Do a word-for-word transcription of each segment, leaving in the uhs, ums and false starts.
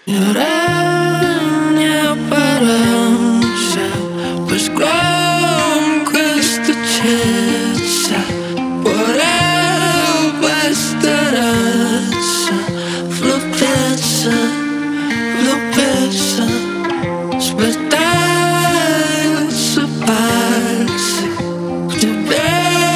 Не ранее пораньше, пусть громко стучится. Пора постараться влюбиться, влюбиться. Сплетаются пальцы, к тебе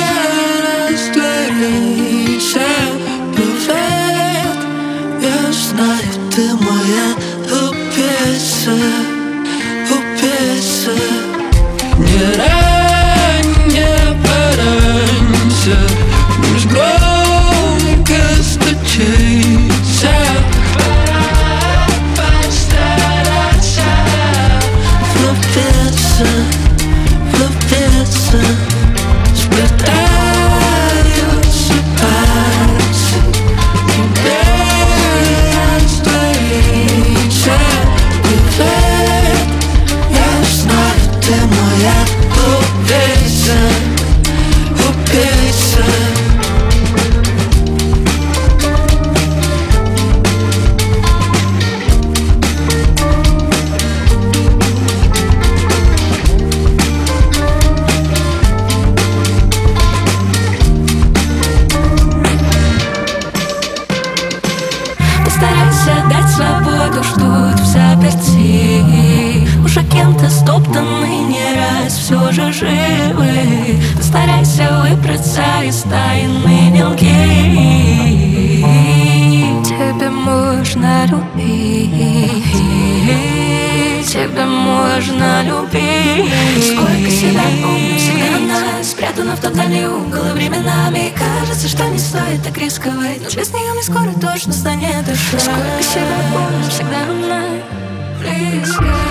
раствориться. Привет, я знаю, ты моя убийца, убийца. Не ранее пораньше, пусть громко стучится. Пора постараться влюбиться, влюбиться. Сплетаются пальцы, тебе раствориться. Привет, я знаю, ты моя убийца, убийца. Постарайся дать свободу, ждут в заперти. Уже кем-то стоптанный, не раз все же живы. Постарайся выбраться из тайны, не лги. Тебе можно любить, тебе можно любить. Сколько себя помню, всегда она спрятана в тот дальний угол. И временами кажется, что не стоит так рисковать, но без нее мне скоро точно станет душа. Сколько себя помню, всегда она близко.